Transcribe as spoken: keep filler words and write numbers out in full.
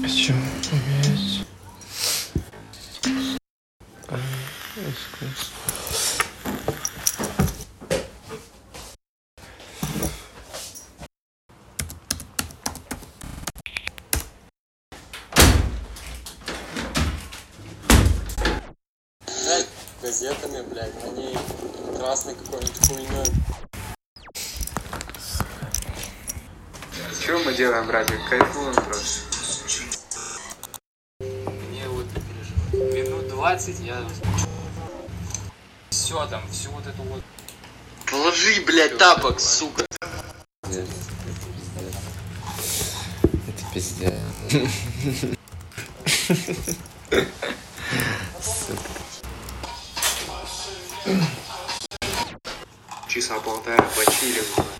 Хочу уметь. Блядь, газетами, блядь, а не красной какой-нибудь хуйней. Что мы делаем, братик? Кайфуем просто. Мне вот минут двадцать я все там, всю вот эту вот. Положи, блядь, тапок, сука. Это пиздец. Часа полтора почили.